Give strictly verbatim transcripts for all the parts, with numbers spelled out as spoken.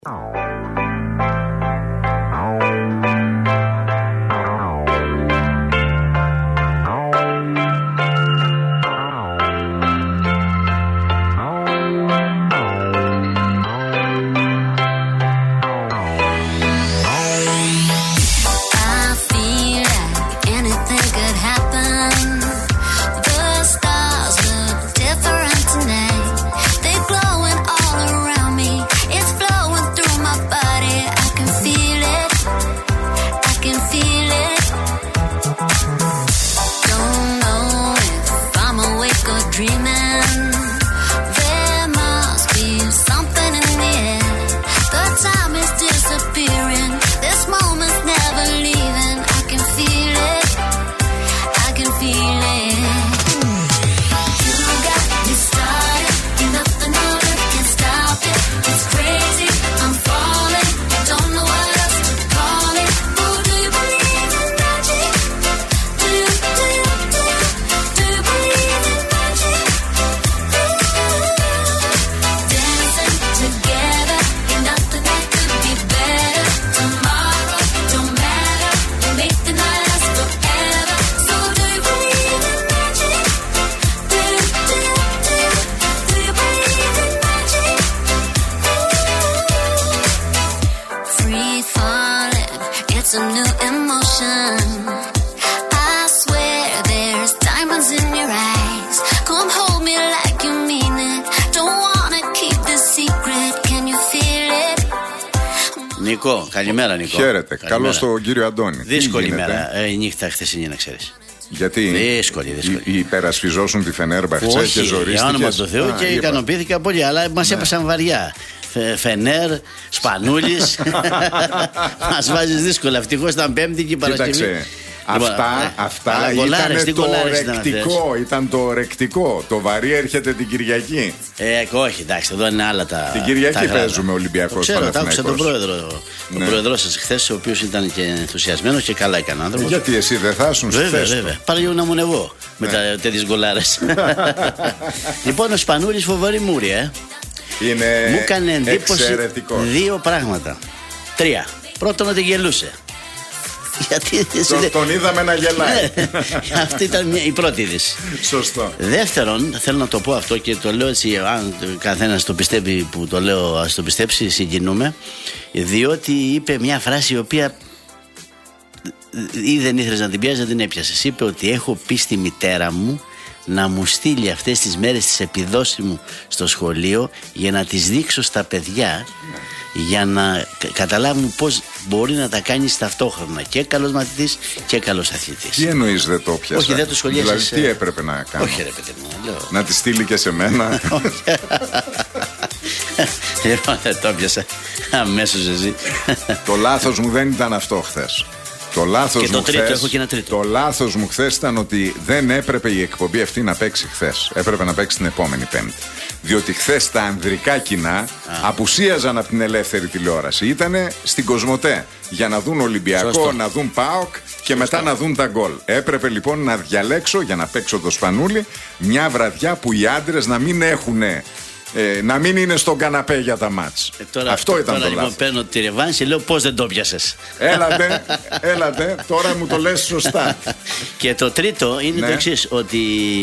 Νικό, καλημέρα Νικό. Χαίρετε. Καλώς τον κύριο Αντώνη. Δύσκολη μέρα, ε, η νύχτα χθεσινή να ξέρεις. Γιατί δύσκολη, δύσκολη. Υ- υπερασπιζώσουν τη Φενέρμπαχτσε και ζορίστηκες. Για όνομα του Θεού. Α, και είπα. Ικανοποιήθηκα πολύ, αλλά μας ναι. έπασαν βαριά. Φε, Φενέρ, Σπανούλης. Μας βάζεις δύσκολα. Ευτυχώς ήταν Πέμπτη και η Παρασκευή. Κοίταξε. Αυτά, αυτά ήταν το ορεκτικό, ήταν το ορεκτικό. Το βαρύ έρχεται την Κυριακή. Ε, όχι, εντάξει, εδώ είναι άλλα τα. Την Κυριακή τα παίζουμε Ολυμπιακός Παναθηναϊκός. Ξέρω, άκουσα τον πρόεδρο, ναι. τον πρόεδρό σας χθες, ο οποίος ήταν και ενθουσιασμένος και καλά έκανε άνθρωπος. Γιατί εσύ δεν θα ήσουν βέβαια, χθες. Βέβαια, πάλι να μου νευώ με τα τέτοιες γκολάρες. Λοιπόν, ο Σπανούλης φοβερή μούρη, ε. Είναι μου έκανε εντύπωση εξαιρετικό. Δύο πράγματα. Τρία. Πρώτον, ότι γελούσε. Γιατί τον, τον είδαμε να γελάει. Αυτή ήταν μια, η πρώτη είδηση. Σωστό. Δεύτερον, θέλω να το πω αυτό και το λέω έτσι, αν καθένας το πιστεύει που το λέω, ας το πιστέψει, συγκινούμε. Διότι είπε μια φράση η οποία ή δεν ήθελες να την πιάσεις, δεν την έπιασες. Είπε ότι έχω πει στη μητέρα μου να μου στείλει αυτές τις μέρες τις επιδόσεις μου στο σχολείο για να τις δείξω στα παιδιά, για να καταλάβουν πώς μπορεί να τα κάνεις ταυτόχρονα, και καλός μαθητής και καλός αθλητής. Τι εννοείς δεν το πιάσα? Όχι, δεν το σχολιάσες. Δηλαδή τι έπρεπε να κάνω? Όχι ρε παιδί μου, λέω. Να τη στείλει και σε μένα. Λοιπόν, δεν το πιάσα αμέσως εσύ. Το λάθος μου δεν ήταν αυτό χθες. Το λάθος, και το μου τρίτο, χθες, έχω και ένα τρίτο. το λάθος μου χθες ήταν ότι δεν έπρεπε η εκπομπή αυτή να παίξει χθες. Έπρεπε να παίξει την επόμενη Πέμπτη. Διότι χθες τα ανδρικά κοινά Α. απουσίαζαν από την ελεύθερη τηλεόραση. Ήτανε στην Κοσμοτέ για να δουν Ολυμπιακό, Σωστό. να δουν ΠΑΟΚ και Σωστό. μετά να δουν τα γκολ. Έπρεπε λοιπόν να διαλέξω για να παίξω το Σπανούλι μια βραδιά που οι άντρες να μην έχουνε. Ε, να μην είναι στον καναπέ για τα μάτς. Ε, τώρα, Αυτό ήταν τώρα, το λοιπόν, λάθος. Παίρνω τη ρεβάνση και λέω πώς δεν το πιάσες. Έλατε, έλατε, τώρα μου το λες σωστά. Και το τρίτο είναι ναι. το εξής, ότι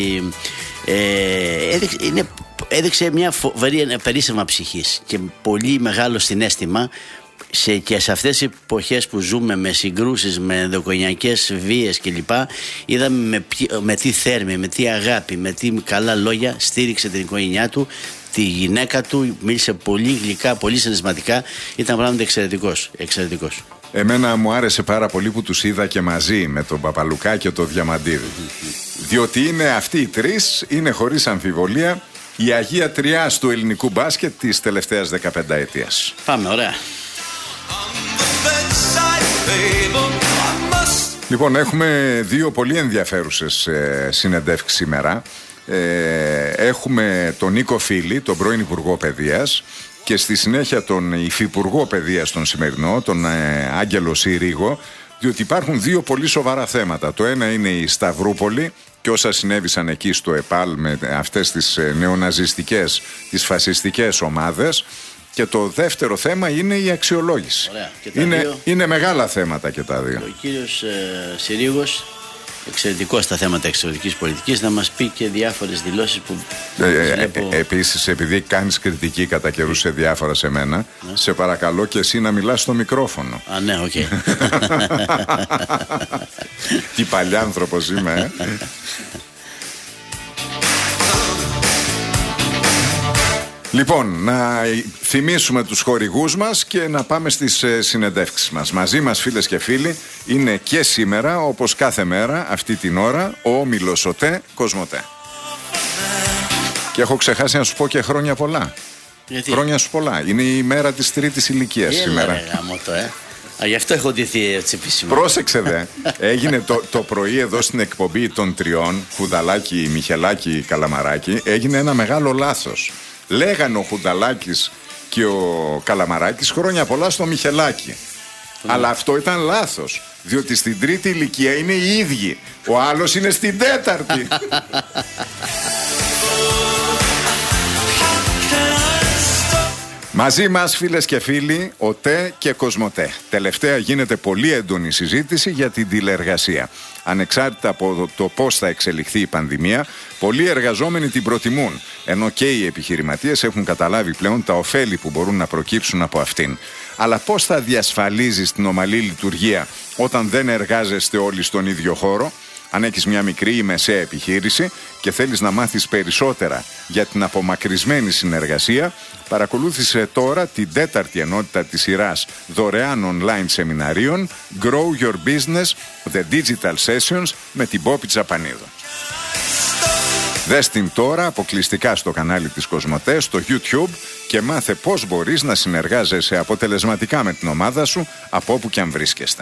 ε, έδειξε, είναι, έδειξε μια φοβερή περίσσευμα ψυχής και πολύ μεγάλο συναίσθημα σε, και σε αυτές τις εποχές που ζούμε με συγκρούσεις, με ενδοοικογενειακές βίες κλπ. Είδαμε με, με τι θέρμη, με τι αγάπη, με τι καλά λόγια στήριξε την οικογένειά του, τη γυναίκα του, μίλησε πολύ γλυκά, πολύ συναισθηματικά. Ήταν πράγματι εξαιρετικός, εξαιρετικός. Εμένα μου άρεσε πάρα πολύ που τους είδα και μαζί με τον Παπαλουκά και τον Διαμαντίδη. Διότι είναι αυτοί οι τρεις, είναι χωρίς αμφιβολία η Αγία Τριάς του ελληνικού μπάσκετ της τελευταίας δεκαπενταετίας. Πάμε, ωραία. Λοιπόν, έχουμε δύο πολύ ενδιαφέρουσες ε, συνεντεύξεις σήμερα. Ε, έχουμε τον Νίκο Φίλη, τον πρώην Υπουργό Παιδείας, και στη συνέχεια τον Υφυπουργό Παιδείας τον σημερινό, τον ε, Άγγελο Συρίγο, διότι υπάρχουν δύο πολύ σοβαρά θέματα. Το ένα είναι η Σταυρούπολη και όσα συνέβησαν εκεί στο ΕΠΑΛ με αυτές τις ε, νεοναζιστικές, τις φασιστικές ομάδες, Και το δεύτερο θέμα είναι η αξιολόγηση. Ωραία. Και τα είναι, δύο... είναι μεγάλα θέματα και τα δύο. Ο κύριος ε, Συρίγος, εξαιρετικός στα θέματα εξωτερικής πολιτικής, να μας πει και διάφορες δηλώσεις που ε, ε, βλέπω... ε, Επίσης, επειδή κάνεις κριτική κατά καιρούς σε διάφορα σε μένα, ναι. σε παρακαλώ και εσύ να μιλάς στο μικρόφωνο. Α, ναι, οκ. Okay. Τι παλιάνθρωπος είμαι, ε. Λοιπόν, να θυμίσουμε τους χορηγούς μας και να πάμε στις ε, συνεντεύξεις μας. Μαζί μας, φίλες και φίλοι, είναι και σήμερα, όπως κάθε μέρα, αυτή την ώρα, ο όμιλος ΟΤΕ Κοσμοτέ. Και έχω ξεχάσει να σου πω και χρόνια πολλά. Γιατί? Χρόνια σου πολλά. Είναι η μέρα της τρίτης ηλικίας Έλα, σήμερα. Ρε, γάμο το, ε. Α, γι' αυτό έχω ντυθεί έτσι επίσημα. Πρόσεξε δε. Έγινε το, το πρωί εδώ στην εκπομπή των τριών, Χουδαλάκη, Μιχελάκη, Καλαμαράκη, έγινε ένα μεγάλο λάθος. Λέγανε ο Χουνταλάκης και ο Καλαμαράκης χρόνια πολλά στο Μιχελάκη. Mm. Αλλά αυτό ήταν λάθος. Διότι στην τρίτη ηλικία είναι οι ίδιοι. Ο άλλος είναι στην τέταρτη. Μαζί μας, φίλες και φίλοι, ΟΤΕ και Κοσμοτέ. Τελευταία γίνεται πολύ έντονη συζήτηση για την τηλεεργασία. Ανεξάρτητα από το πώς θα εξελιχθεί η πανδημία, πολλοί εργαζόμενοι την προτιμούν, ενώ και οι επιχειρηματίες έχουν καταλάβει πλέον τα ωφέλη που μπορούν να προκύψουν από αυτήν. Αλλά πώς θα διασφαλίζεις την ομαλή λειτουργία όταν δεν εργάζεστε όλοι στον ίδιο χώρο? Αν έχεις μια μικρή ή μεσαία επιχείρηση και θέλεις να μάθεις περισσότερα για την απομακρυσμένη συνεργασία, παρακολούθησε τώρα την τέταρτη ενότητα της σειράς δωρεάν online σεμιναρίων Grow Your Business, The Digital Sessions με την Πόπη Τσαπανίδου. Δες την τώρα αποκλειστικά στο κανάλι της Κοσμοτέ στο YouTube και μάθε πώς μπορείς να συνεργάζεσαι αποτελεσματικά με την ομάδα σου από όπου και αν βρίσκεστε.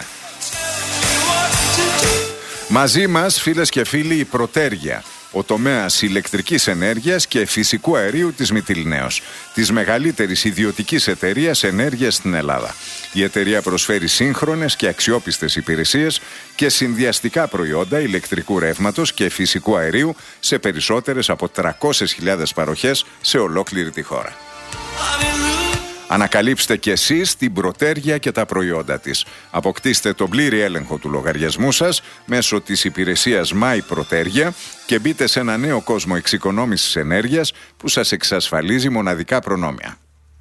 Μαζί μας, φίλες και φίλοι, η Πρωτέργεια, ο τομέας ηλεκτρικής ενέργειας και φυσικού αερίου της Μυτιληναίος, της μεγαλύτερης ιδιωτικής εταιρείας ενέργειας στην Ελλάδα. Η εταιρεία προσφέρει σύγχρονες και αξιόπιστες υπηρεσίες και συνδυαστικά προϊόντα ηλεκτρικού ρεύματος και φυσικού αερίου σε περισσότερες από τριακόσιες χιλιάδες παροχές σε ολόκληρη τη χώρα. Ανακαλύψτε και εσείς την Πρωτέργεια και τα προϊόντα της. Αποκτήστε τον πλήρη έλεγχο του λογαριασμού σας μέσω της υπηρεσίας My Πρωτέργεια και μπείτε σε ένα νέο κόσμο εξοικονόμησης ενέργειας που σας εξασφαλίζει μοναδικά προνόμια.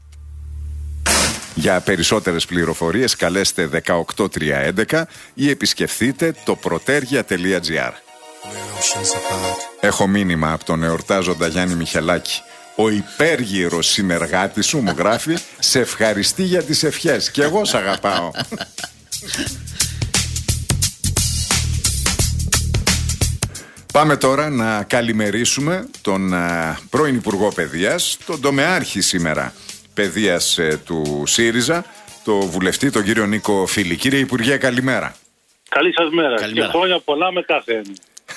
Για περισσότερες πληροφορίες καλέστε δεκαοκτώ τριακόσια έντεκα ή επισκεφθείτε το protergia τελεία gr. Έχω μήνυμα από τον εορτάζοντα Γιάννη Μιχελάκη. Ο υπέργυρος συνεργάτης σου μου γράφει «Σε ευχαριστεί για τις ευχές και εγώ σ' αγαπάω». Πάμε τώρα να καλημερίσουμε τον α, πρώην Υπουργό Παιδείας, τον τομεάρχη σήμερα Παιδείας ε, του ΣΥΡΙΖΑ, το βουλευτή, τον κύριο Νίκο Φίλη. Κύριε Υπουργέ, καλημέρα. Καλή σας μέρα. Καλημέρα. Και χρόνια πολλά με κάθε έννοια.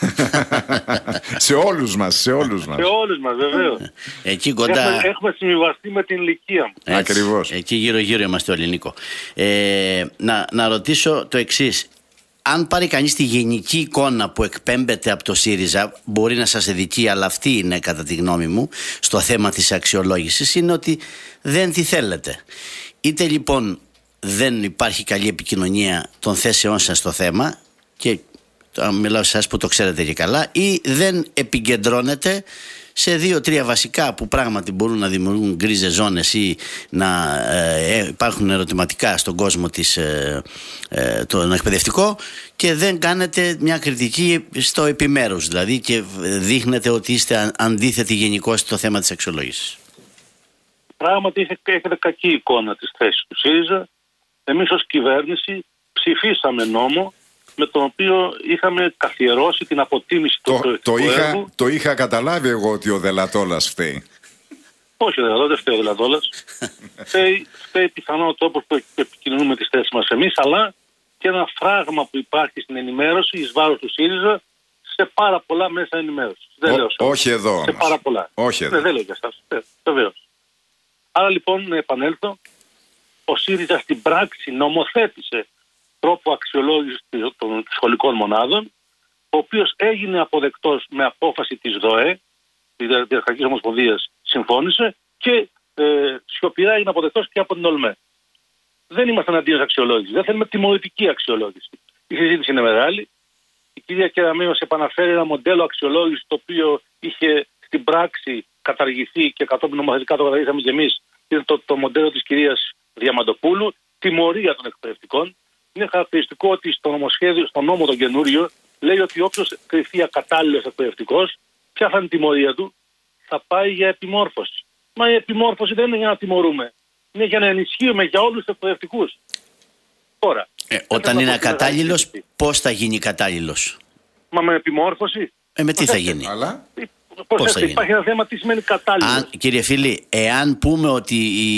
Σε όλους μας, σε όλους μας. Σε όλους μας, βεβαίως. Εκεί κοντά. Έχουμε, έχουμε συμβιβαστεί με την ηλικία μου. Έτσι, Ακριβώς. Εκεί γύρω-γύρω είμαστε όλοι, Νίκο. Ε, να, να ρωτήσω το εξής. Αν πάρει κανείς τη γενική εικόνα που εκπέμπεται από το ΣΥΡΙΖΑ, μπορεί να σας εδικεί, αλλά αυτή είναι κατά τη γνώμη μου στο θέμα της αξιολόγησης, είναι ότι δεν τη θέλετε. Είτε λοιπόν δεν υπάρχει καλή επικοινωνία των θέσεών σας στο θέμα, και μιλάω σε εσάς που το ξέρετε και καλά, ή δεν επικεντρώνεται σε δύο-τρία βασικά που πράγματι μπορούν να δημιουργούν γκρίζες ζώνες ή να ε, υπάρχουν ερωτηματικά στον κόσμο της, ε, ε, τον εκπαιδευτικό, και δεν κάνετε μια κριτική στο επιμέρους, δηλαδή, και δείχνετε ότι είστε αντίθετοι γενικώς στο θέμα της αξιολόγησης. Πράγματι έχετε κακή εικόνα της θέσης του ΣΥΡΙΖΑ. Εμείς ως κυβέρνηση ψηφίσαμε νόμο με τον οποίο είχαμε καθιερώσει την αποτίμηση του Το, το, είχα, έργου. το είχα καταλάβει εγώ ότι ο Δελατόλας φταίει. Όχι, Δελατόλας, δεν φταίει ο Δελατόλας. φταίει, φταίει πιθανόν ο τρόπος που επικοινωνούμε τις θέσεις μας εμείς, αλλά και ένα φράγμα που υπάρχει στην ενημέρωση εις βάρος του ΣΥΡΙΖΑ σε πάρα πολλά μέσα ενημέρωσης. Δεν Ο, λέω σε όχι εδώ όμως. Σε πάρα πολλά. Όχι εδώ. Ναι, δεν λέω για εσάς. Βεβαίως. Άρα λοιπόν, να επανέλθω, ο ΣΥΡΙΖΑ στην πράξη νομοθέτησε τρόπο αξιολόγησης των σχολικών μονάδων, ο οποίος έγινε αποδεκτός με απόφαση της ΔΟΕ, της Διαδικαστικής Ομοσπονδίας συμφώνησε, και ε, σιωπηρά είναι αποδεκτός και από την ΟΛΜΕ. Δεν είμαστε εναντίον αξιολόγηση. Δεν θέλουμε τιμωρητική αξιολόγηση. Η συζήτηση είναι μεγάλη. Η κυρία Κεραμέως επαναφέρει ένα μοντέλο αξιολόγηση το οποίο είχε στην πράξη καταργηθεί και κατόπιν νομοθετικά το καταργήσαμε και εμείς. Είναι το, το μοντέλο της κυρίας Διαμαντοπούλου. Τιμωρία των εκπαιδευτικών. Είναι χαρακτηριστικό ότι στο νομοσχέδιο, στο νόμο το καινούριο, λέει ότι όποιος κριθεί ακατάλληλος εκπαιδευτικός, ποια θα είναι η τιμωρία του, θα πάει για επιμόρφωση. Μα η επιμόρφωση δεν είναι για να τιμωρούμε. Είναι για να ενισχύουμε για όλους τους εκπαιδευτικούς. Τώρα. Ε, όταν είναι ακατάλληλος, πώς θα γίνει κατάλληλος? Μα με επιμόρφωση. Ε, με τι θα γίνει? Αλλά... Πώς θα υπάρχει ένα θέμα τι σημαίνει κατάλληλος. Αν, κύριε φίλοι, εάν πούμε ότι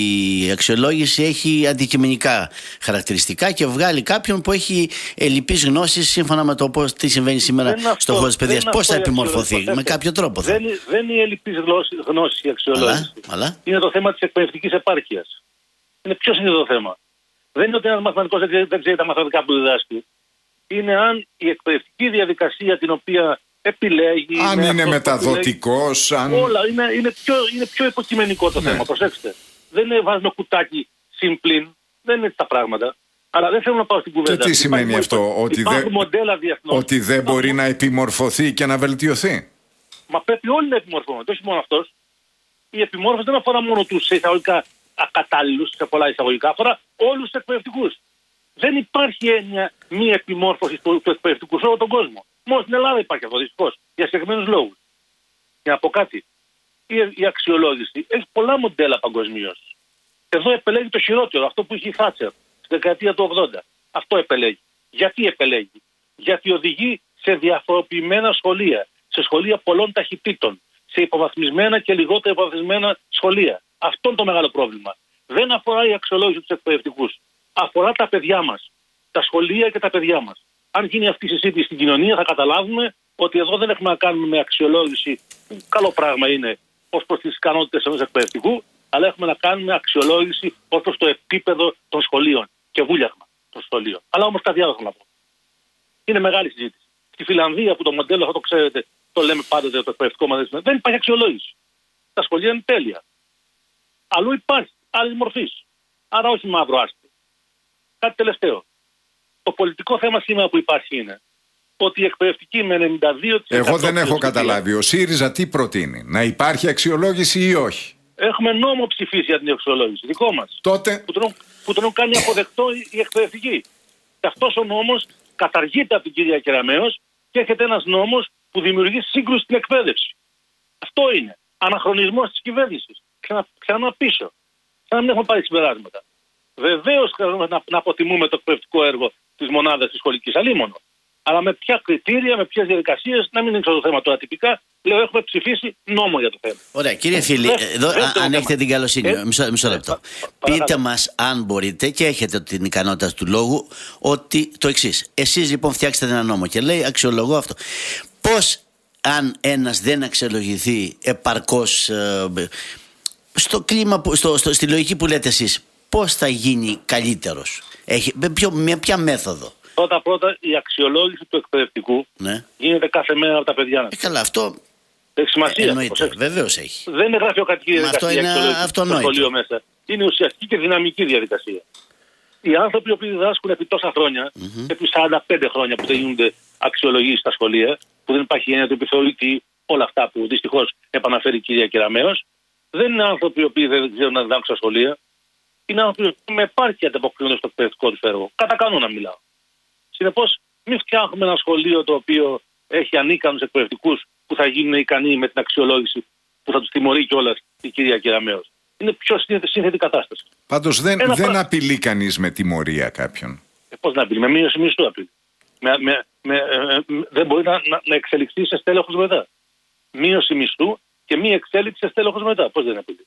η αξιολόγηση έχει αντικειμενικά χαρακτηριστικά και βγάλει κάποιον που έχει ελλειπείς γνώσεις σύμφωνα με το πώς, τι συμβαίνει σήμερα στον χώρο της παιδείας, πώς θα επιμορφωθεί? Με κάποιο τρόπο θα. Δεν, δεν είναι η ελλειπής γνώση η αξιολόγηση. Αλλά, αλλά. Είναι το θέμα της εκπαιδευτικής επάρκειας. Είναι ποιο είναι το θέμα. Δεν είναι ότι ένας μαθηματικός δεν, δεν ξέρει τα μαθηματικά που διδάσκει. Είναι αν η εκπαιδευτική διαδικασία την οποία επιλέγει. Αν είναι μεταδοτικός, αν... Όλα είναι, είναι, πιο, είναι πιο υποκειμενικό το ναι. θέμα. Προσέξτε. Δεν είναι βάζουμε κουτάκι συμπλήν. Δεν είναι έτσι τα πράγματα. Αλλά δεν θέλω να πάω στην κουβέντα. Και τι σημαίνει υπάρχει, αυτό, ότι δεν, ότι δεν μπορεί υπάρχουν... να επιμορφωθεί και να βελτιωθεί? Μα πρέπει όλοι να επιμορφώνονται, όχι μόνο αυτός. Η επιμόρφωση δεν αφορά μόνο τους εισαγωγικά ακατάλληλους, σε πολλά εισαγωγικά, αφορά όλους τους εκπαιδευτικούς. Δεν υπάρχει έννοια μη επιμόρφωση του, του εκπαιδευτικού σε όλο τον κόσμο. Μόνο στην Ελλάδα υπάρχει αυτό, δυστυχώς, για συγκεκριμένους λόγους. Για να πω κάτι, η, η αξιολόγηση έχει πολλά μοντέλα παγκοσμίως. Εδώ επελέγει το χειρότερο, αυτό που είχε η Θάτσερ στη δεκαετία του ογδόντα. Αυτό επελέγει. Γιατί επελέγει? Γιατί οδηγεί σε διαφοροποιημένα σχολεία, σε σχολεία πολλών ταχυτήτων, σε υποβαθμισμένα και λιγότερο υποβαθμισμένα σχολεία. Αυτό είναι το μεγάλο πρόβλημα. Δεν αφορά η αξιολόγηση τους εκπαιδευτικούς. Αφορά τα παιδιά μας, τα σχολεία και τα παιδιά μας. Αν γίνει αυτή η συζήτηση στην κοινωνία, θα καταλάβουμε ότι εδώ δεν έχουμε να κάνουμε με αξιολόγηση, που καλό πράγμα είναι ως προς τις ικανότητες ενός εκπαιδευτικού, αλλά έχουμε να κάνουμε αξιολόγηση ως προς το επίπεδο των σχολείων και βούλιαγμα των σχολείων. Αλλά όμως κάτι άλλο θέλω να πω. Είναι μεγάλη συζήτηση. Στη Φιλανδία, που το μοντέλο, αυτό το ξέρετε, το λέμε πάντοτε το εκπαιδευτικό μας, δεν υπάρχει αξιολόγηση. Τα σχολεία είναι τέλεια. Αλλού υπάρχει, άλλη μορφή. Άρα όχι μαύρο άσπρο. Κάτι τελευταίο. Το πολιτικό θέμα σήμερα που υπάρχει είναι ότι η εκπαιδευτική με ενενήντα δύο τοις εκατό. Εγώ δεν έχω καταλάβει. Ο ΣΥΡΙΖΑ τι προτείνει? Να υπάρχει αξιολόγηση ή όχι? Έχουμε νόμο ψηφίσει για την αξιολόγηση. Δικό μας. Τότε. Που τον, που τον κάνει αποδεκτό η εκπαιδευτική. Και αυτός ο νόμος καταργείται από την κυρία Κεραμέως και έρχεται ένας νόμος που δημιουργεί σύγκρουση στην εκπαίδευση. Αυτό είναι. Αναχρονισμός της κυβέρνησης. Ξανά, ξανά πίσω. Σαν να μην έχουμε πάρει συμπεράσματα. Βεβαίως χρειαζόμαστε να, να αποτιμούμε το εκπαιδευτικό έργο της μονάδας της σχολικής, αλίμονο. Αλλά με ποια κριτήρια, με ποιες διαδικασίες, να μην ξέρω το θέμα τώρα τυπικά. Λέω, έχουμε ψηφίσει νόμο για το θέμα. Ωραία, κύριε φίλη, εδώ, αν έχετε την καλοσύνη, ε, μισό, μισό λεπτό. Ε, Πείτε μας, αν μπορείτε, και έχετε την ικανότητα του λόγου, ότι το εξής. Εσείς λοιπόν φτιάξετε ένα νόμο και λέει αξιολογώ αυτό. Πώς, αν ένας δεν αξιολογηθεί επαρκώς ε, στο κλίμα, που, στο, στο, στη λογική που λέτε εσείς, πώς θα γίνει καλύτερος? Έχει, με, ποιο, με ποια μέθοδο? Πρώτα πρώτα η αξιολόγηση του εκπαιδευτικού, ναι, γίνεται κάθε μέρα από τα παιδιά. Ε, καλά, αυτό έχει σημασία. Εννοείται, βεβαίως έχει. Δεν είναι γραφειοκρατική διαδικασία. Αυτό είναι αυτονόητο. Μέσα. Είναι ουσιαστική και δυναμική διαδικασία. Οι άνθρωποι που διδάσκουν επί τόσα χρόνια, mm-hmm. επί σαράντα πέντε χρόνια που δεν γίνονται αξιολογήσεις στα σχολεία, που δεν υπάρχει έννοια του επιθεωρητή, όλα αυτά που δυστυχώς επαναφέρει η κυρία Κεραμέως, δεν είναι άνθρωποι που δεν ξέρουν να διδάξουν στα σχολεία. Είναι άνθρωποι που με επάρκεια ανταποκρίνονται στο εκπαιδευτικό του έργο. Κατά κανόνα μιλάω. Συνεπώς, μην φτιάχνουμε ένα σχολείο το οποίο έχει ανίκανους εκπαιδευτικούς που θα γίνουν ικανοί με την αξιολόγηση που θα τους τιμωρεί κιόλας η κυρία Κεραμέως. Είναι πιο σύνθετη κατάσταση. Πάντως δεν, δεν πρα... απειλεί κανείς με τιμωρία κάποιον. Ε, πώς να απειλεί? Με μείωση μισθού απειλεί. Με, με, με, ε, ε, δεν μπορεί να, να, να εξελιχθεί σε στέλεχος μετά. Μείωση μισθού και μη εξέλιξη σε στέλεχος μετά. Πώς δεν απειλεί?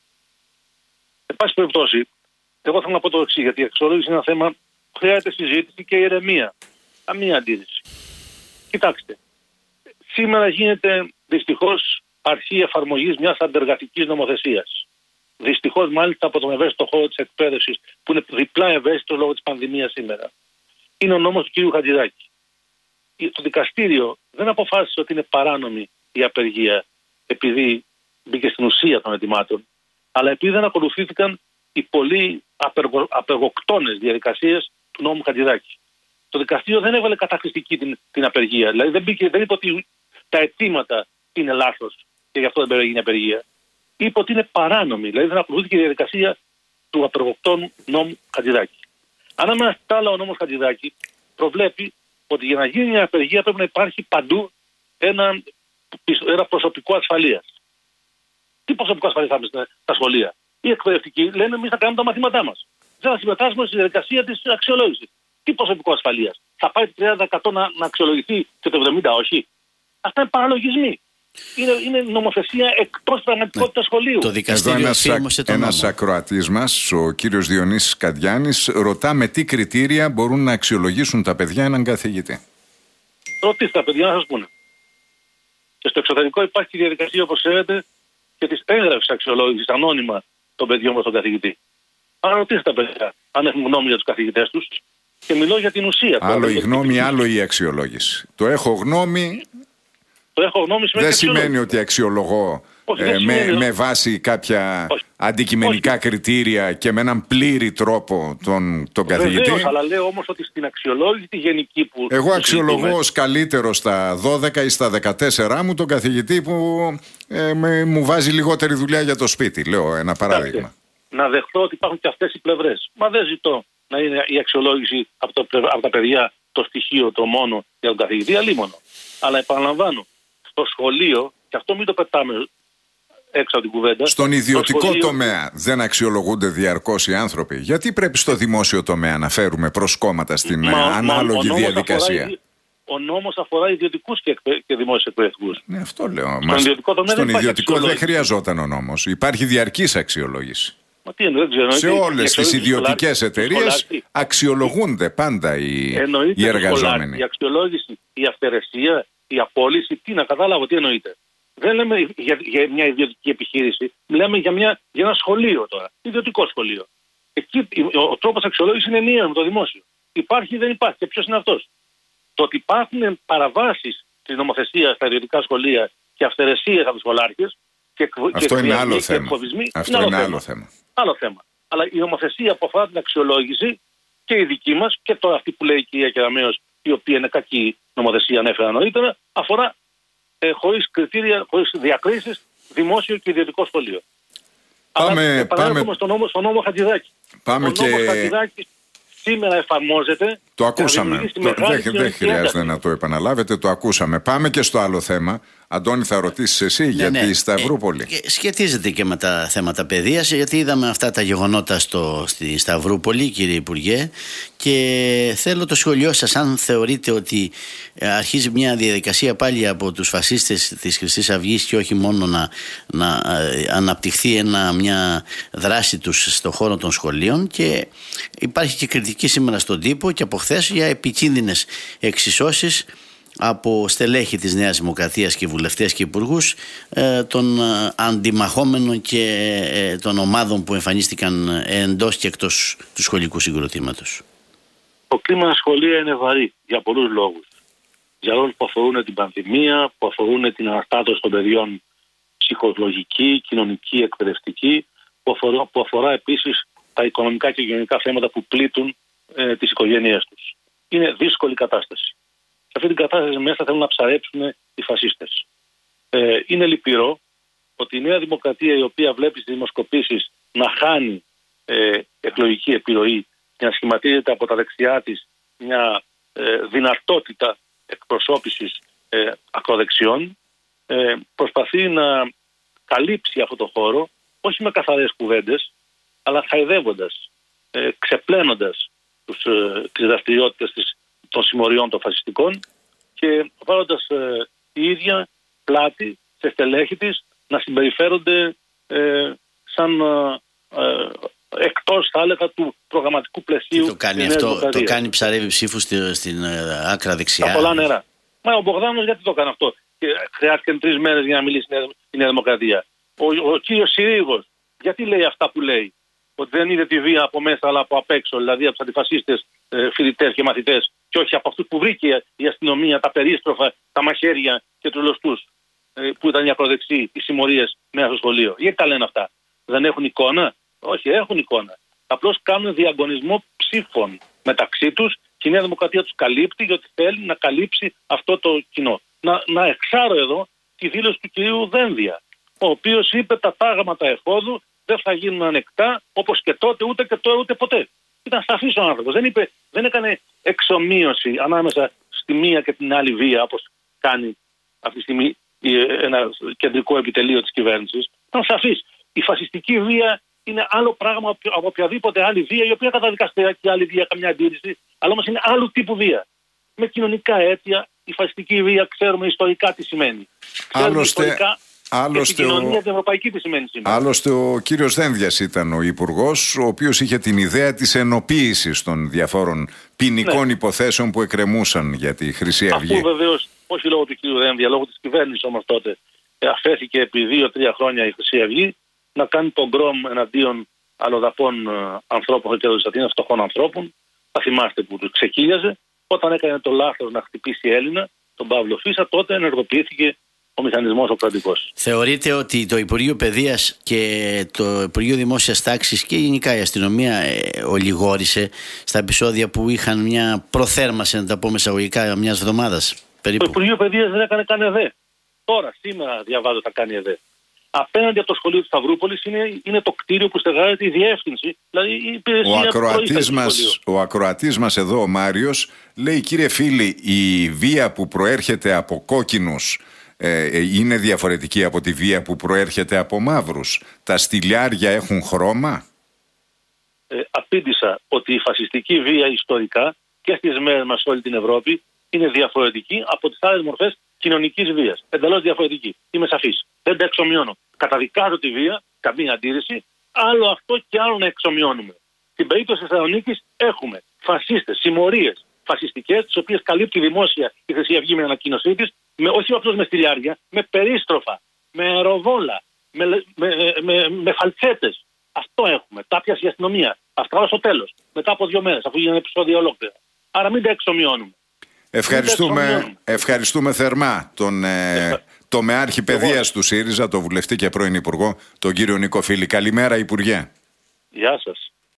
Εν πάση περιπτώσει, εγώ θέλω να πω το εξής, γιατί η αξιολόγηση είναι ένα θέμα που χρειάζεται συζήτηση και ηρεμία. Καμία αντίρρηση. Κοιτάξτε, σήμερα γίνεται δυστυχώς αρχή εφαρμογής μιας αντεργατικής νομοθεσίας. Δυστυχώς, μάλιστα, από τον ευαίσθητο χώρο της εκπαίδευσης, που είναι διπλά ευαίσθητο λόγω της πανδημίας σήμερα. Είναι ο νόμος του κ. Χατζηδάκη. Το δικαστήριο δεν αποφάσισε ότι είναι παράνομη η απεργία επειδή μπήκε στην ουσία των αιτημάτων. αλλά επειδή δεν ακολουθήθηκαν οι πολύ απεργο, απεργοκτόνες διαδικασίες του νόμου Χατζηδάκη. Το δικαστήριο δεν έβαλε καταχρηστική την, την απεργία. Δηλαδή δεν, μπήκε, δεν είπε ότι τα αιτήματα είναι λάθος και γι' αυτό δεν πρέπει να γίνει απεργία. Είπε ότι είναι παράνομη. Δηλαδή δεν ακολουθήθηκε η διαδικασία του απεργοκτόνου νόμου Χατζηδάκη. Ανάμεσα στα άλλα, ο νόμος Χατζηδάκη προβλέπει ότι για να γίνει μια απεργία πρέπει να υπάρχει παντού ένα, ένα προσωπικό ασφαλείας. Τι προσωπικό ασφαλείας θα έχουμε στα σχολεία? Οι εκπαιδευτικοί λένε εμείς θα κάνουμε τα μαθήματά μας. Δεν θα συμμετάσχουμε στη διαδικασία της αξιολόγησης. Τι προσωπικό ασφαλείας? Θα πάει το τριάντα τοις εκατό να, να αξιολογηθεί και το εβδομήντα τοις εκατό όχι? Αυτά είναι παραλογισμοί. Είναι, είναι νομοθεσία εκτός πραγματικότητας ναι. σχολείου. Το δικαστήριο αφήρμοσε τον νόμο. Ένας ακροατής μας, ο κύριος Διονύσης Καντιάνης, ρωτά με τι κριτήρια μπορούν να αξιολογήσουν τα παιδιά έναν καθηγητή. Ρωτήστε τα παιδιά να σας πούνε. Και στο εξωτερικό υπάρχει διαδικασία, όπως ξέρετε, και της έγγραφης αξιολόγησης ανώνυμα των παιδιών προς τον καθηγητή. Αν ρωτήσετε τα παιδιά αν έχουν γνώμη για τους καθηγητές τους, και μιλώ για την ουσία. Άλλο η γνώμη, άλλο η αξιολόγηση. Το έχω γνώμη. Το έχω γνώμη σημαίνει δεν σημαίνει ότι αξιολογώ όχι, ε, δεν με, σημαίνει... με βάση κάποια όχι. αντικειμενικά όχι. κριτήρια και με έναν πλήρη τρόπο τον, τον καθηγητή. Βεβαίως, αλλά λέω όμως ότι στην αξιολόγηση τη γενική που... Εγώ αξιολογώ ως καλύτερο στα δώδεκα ή στα δεκατέσσερα μου τον καθηγητή που ε, με, μου βάζει λιγότερη δουλειά για το σπίτι. Λέω ένα παράδειγμα. Κάτσε, να δεχτώ ότι υπάρχουν και αυτές οι πλευρές. Μα δεν ζητώ να είναι η αξιολόγηση από, το, από τα παιδιά το στοιχείο το μόνο για τον καθηγητή, αλίμονο. Αλλά επαναλαμβάνω, στο σχολείο, και αυτό μην το πετάμε έξω από την κουβέντα. Στον ιδιωτικό σχολείο... τομέα δεν αξιολογούνται διαρκώς οι άνθρωποι. Γιατί πρέπει στο δημόσιο τομέα να φέρουμε προσκόμματα στην μα, ανάλογη μα, διαδικασία? Αφορά, ο νόμος αφορά ιδιωτικούς και, και δημόσιους εκπαιδευτικούς. Ναι, αυτό λέω. Στον Μας, ιδιωτικό τομέα στον δεν, ιδιωτικό δεν χρειαζόταν ο νόμος. Υπάρχει διαρκής αξιολόγηση. Μα τι εννοώ, δεν ξέρω, σε όλες τις ιδιωτικές εταιρείες αξιολογούνται πάντα οι, οι εργαζόμενοι. Η αξιολόγηση, η αυθαιρεσία, η απόλυση, τι να καταλάβω, τι εννοείται. Δεν λέμε για, για μια ιδιωτική επιχείρηση, λέμε για, μια, για ένα σχολείο τώρα, ιδιωτικό σχολείο. Εκεί ο, ο τρόπος αξιολόγησης είναι ενιαίο με το δημόσιο. Υπάρχει ή δεν υπάρχει, και ποιος είναι αυτός? Το ότι υπάρχουν παραβάσεις της νομοθεσίας στα ιδιωτικά σχολεία και αυθαιρεσίες από τους σχολάρχες και, αυτό και είναι άλλο και θέμα. Αυτό είναι, είναι άλλο θέμα. θέμα. Άλλο θέμα. Αλλά η νομοθεσία που αφορά την αξιολόγηση και η δική μας και τώρα αυτή που λέει η κυρία Κεραμέως, η οποία είναι κακή νομοθεσία, ανέφερα νωρίτερα, αφορά ε, χωρίς κριτήρια, χωρίς διακρίσεις, δημόσιο και ιδιωτικό σχολείο. Πάμε, Αλλά πάμε... στον νόμο, στο νόμο Χατζηδάκη. Πάμε ο και... νόμος Χατζηδάκη σήμερα εφαρμόζεται. Το ακούσαμε. Το, δεν δεν χρειάζεται να το επαναλάβετε, το ακούσαμε. Πάμε και στο άλλο θέμα. Αντώνη, θα ρωτήσεις εσύ ναι, για ναι. τη Σταυρούπολη. Ε, σχετίζεται και με τα θέματα παιδείας, γιατί είδαμε αυτά τα γεγονότα στο, στη Σταυρούπολη, κύριε Υπουργέ, και θέλω το σχολείο σας αν θεωρείτε ότι αρχίζει μια διαδικασία πάλι από τους φασίστες της Χρυσής Αυγής και όχι μόνο να, να αναπτυχθεί ένα, μια δράση τους στον χώρο των σχολείων, και υπάρχει και κριτική σήμερα στον τύπο και από χθες για επικίνδυνες εξισώσεις από στελέχη της Νέας Δημοκρατίας και βουλευτές και υπουργούς ε, των ε, αντιμαχόμενων και ε, των ομάδων που εμφανίστηκαν εντός και εκτός του σχολικού συγκροτήματος. Το κλίμα στα σχολεία είναι βαρύ για πολλούς λόγους. Για λόγους που αφορούν την πανδημία, που αφορούν την αναστάτωση των παιδιών ψυχολογική, κοινωνική, εκπαιδευτική, που αφορά, που αφορά επίσης τα οικονομικά και κοινωνικά θέματα που πλήττουν ε, τις οικογένειές τους. Είναι δύσκολη κατάσταση. Σε αυτή την κατάσταση μέσα θέλουν να ψαρέψουν οι φασίστες. Ε, είναι λυπηρό ότι η Νέα Δημοκρατία, η οποία βλέπει στις δημοσκοπήσεις να χάνει ε, εκλογική επιρροή και να σχηματίζεται από τα δεξιά της μια ε, δυνατότητα εκπροσώπησης ε, ακροδεξιών, ε, προσπαθεί να καλύψει αυτό το χώρο, όχι με καθαρές κουβέντες, αλλά χαϊδεύοντας, ε, ξεπλένοντας τους, ε, τις δραστηριότητες της των συμμοριών των φασιστικών και βάζοντας ε, η ίδια πλάτη σε στελέχη της να συμπεριφέρονται ε, σαν ε, ε, εκτός, θα έλεγα, του προγραμματικού πλαισίου. Τι το κάνει αυτό, το κάνει ψαρεύει ψήφους στη, στην ε, άκρα δεξιά. Τα πολλά νερά. Μα ο Μπογδάνος γιατί το έκανε αυτό? Και χρειάστηκαν τρεις μέρες για να μιλήσει η Νέα Δημοκρατία. Ο, ο κύριος Συρίγος γιατί λέει αυτά που λέει? Ότι δεν είδε τη βία από μέσα αλλά από απ' έξω, δηλαδή από τους αντιφασίστες ε, φοιτητές και μαθητές, και όχι από αυτούς που βρήκε η αστυνομία, τα περίστροφα, τα μαχαίρια και τους λωστούς, ε, που ήταν οι ακροδεξιοί, οι συμμορίες μέσα στο σχολείο. Γιατί τα λένε αυτά? Δεν έχουν εικόνα? Όχι, έχουν εικόνα. Απλώς κάνουν διαγωνισμό ψήφων μεταξύ τους και η Νέα Δημοκρατία τους καλύπτει, γιατί θέλει να καλύψει αυτό το κοινό. Να, να εξάρω εδώ τη δήλωση του κυρίου Δένδια, ο οποίος είπε τα τάγματα εφόδου δεν θα γίνουν ανεκτά όπως και τότε, ούτε και τώρα, ούτε ποτέ. Ήταν σαφής ο άνθρωπος. Δεν, είπε, δεν έκανε εξομοίωση ανάμεσα στη μία και την άλλη βία, όπως κάνει αυτή τη στιγμή ένα κεντρικό επιτελείο της κυβέρνησης. Ήταν σαφής. Η φασιστική βία είναι άλλο πράγμα από οποιαδήποτε άλλη βία, η οποία καταδικαστεί και άλλη βία, καμιά αντίρρηση, αλλά όμως είναι άλλου τύπου βία. Με κοινωνικά αίτια, η φασιστική βία ξέρουμε ιστορικά τι σημαίνει. Ξέρουμε Άλλωστε... ιστορικά Άλλωστε, και την κοινωνία την ευρωπαϊκή τι σημαίνει σήμερα. Άλλωστε ο κύριος Δένδιας ήταν ο υπουργός, ο οποίος είχε την ιδέα της ενοποίησης των διαφόρων ποινικών ναι. υποθέσεων που εκκρεμούσαν για τη Χρυσή Αυγή. Αφού βεβαίως, όχι λόγω του κύριου Δένδια, λόγω της κυβέρνησης όμως τότε, αφέθηκε επί δύο-τρία χρόνια η Χρυσή Αυγή να κάνει τον γκρόμ εναντίον αλλοδαπών ανθρώπων και των φτωχών ανθρώπων. Θα θυμάστε που του ξεκύλιαζε. Όταν έκανε το λάθος να χτυπήσει Έλληνα, τον Παύλο Φίσα, τότε ενεργοποιήθηκε ο μηχανισμός ο κρατικός. Θεωρείτε ότι το Υπουργείο Παιδείας και το Υπουργείο Δημόσιας Τάξης και γενικά η αστυνομία ε, ολιγόρησε στα επεισόδια που είχαν μια προθέρμανση, να τα πούμε εισαγωγικά, μιας εβδομάδας περίπου? Το Υπουργείο Παιδείας δεν έκανε καν ΕΔΕ. Τώρα, σήμερα διαβάζω θα κάνει ΕΔΕ. Απέναντι από το σχολείο της Σταυρούπολης είναι, είναι το κτίριο που στεγάζεται η διεύθυνση. Δηλαδή η υπηρεσία. Ο ακροατής μας, ο ακροατής μας εδώ, ο Μάριος, λέει: κύριε φίλοι, η βία που προέρχεται από κόκκινους ε, είναι διαφορετική από τη βία που προέρχεται από μαύρους? Τα στυλιάρια έχουν χρώμα? Ε, απήντησα ότι η φασιστική βία ιστορικά και στις μέρες μας σε όλη την Ευρώπη είναι διαφορετική από τις άλλες μορφές κοινωνικής βίας. Εντελώς διαφορετική. Είμαι σαφής. Δεν τα εξομοιώνω. Καταδικάζω τη βία, καμία αντίρρηση. Άλλο αυτό και άλλο να εξομοιώνουμε. Στην περίπτωση της Θεσσαλονίκης έχουμε φασίστες, συμμορίες φασιστικές, τις οποίες καλύπτει δημόσια η Χρυσή Αυγή με ανακοίνωσή της, με, όχι απλώς με στυλιάρια, με περίστροφα, με αεροβόλα, με, με, με, με, με φαλτσέτες. Αυτό έχουμε. Τα πιάσει η αστυνομία. Αυτά ως το τέλος. Μετά από δύο μέρες, αφού γίνανε επεισόδια ολόκληρα. Άρα μην τα εξομοιώνουμε. Ευχαριστούμε, ευχαριστούμε θερμά τον ε, τομεάρχη παιδείας του ΣΥΡΙΖΑ, τον βουλευτή και πρώην υπουργό, τον κύριο Νίκο Φίλη. Καλημέρα, Υπουργέ. Γεια σας.